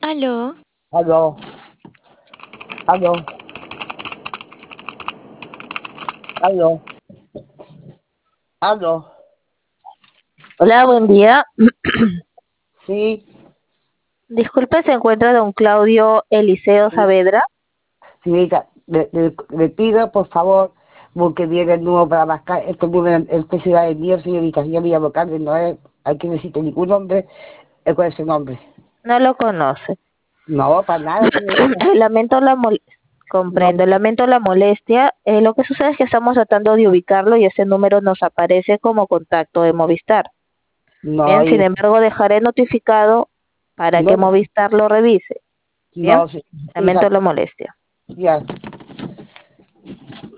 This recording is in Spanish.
Aló, Aló, aló, aló, aló. Hola, buen día. Sí, Disculpe, ¿se encuentra don Claudio Eliseo sí, Saavedra? señorita, le pido por favor, porque viene el nuevo para mascar, este número, este ciudad es mío, señorita, yo me llamo Carmen, no es, aquí no existe ningún nombre, ¿cuál es su nombre? No lo conoce. No, para nada, señorita. Lamento la No, comprendo, lamento la molestia. Lo que sucede es que estamos tratando de ubicarlo y ese número nos aparece como contacto de Movistar. no, Bien, sin embargo, dejaré notificado para que no, Movistar lo revise. Bien, no, sí, lamento hija, la molestia. ya.